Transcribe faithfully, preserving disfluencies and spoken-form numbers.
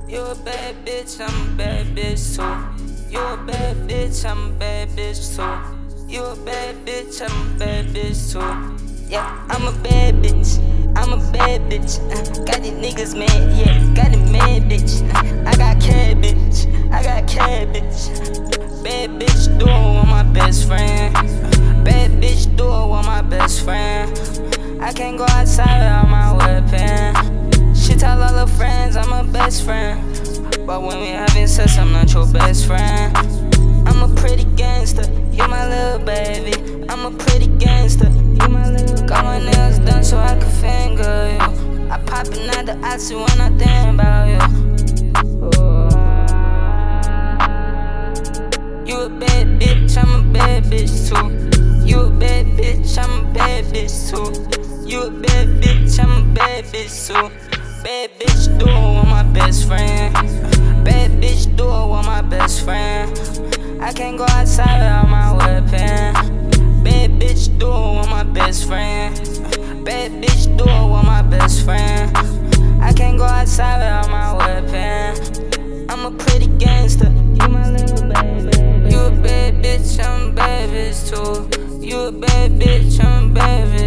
You a bad bitch, I'm a bad bitch too. You a bad bitch, I'm a bad bitch too. You a bad bitch, I'm a bad bitch too. Yeah, I'm a bad bitch, I'm a bad bitch. Uh, got these niggas mad, yeah, got it mad bitch. Uh, I got cabbage, I got cabbage. Bad bitch, do it with my best friend. Uh, bad bitch, do it with my best friend. I can't go outside without my weapon. She tell all her friends I'm her best friend, but when we having sex, I'm not your best friend. I'm a pretty gangster, you my little baby. I'm a pretty gangster, you my little. Got my nails done so I can finger you. I poppin' out the oxy when I think about you. You a bad bitch, I'm a bad bitch too. You a bad bitch, I'm a bad bitch too. You a bad bitch, I'm a bad bitch too. Bad bitch, do it with my best friend. Bad bitch, do it with my best friend. I can't go outside without my weapon. Bad bitch, do it with my best friend. Bad bitch, do it with my best friend. I can't go outside without my weapon. I'm a pretty gangster, you my little baby. You a bad bitch, I'm a bad bitch too. You a bad bitch, I'm a bad bitch.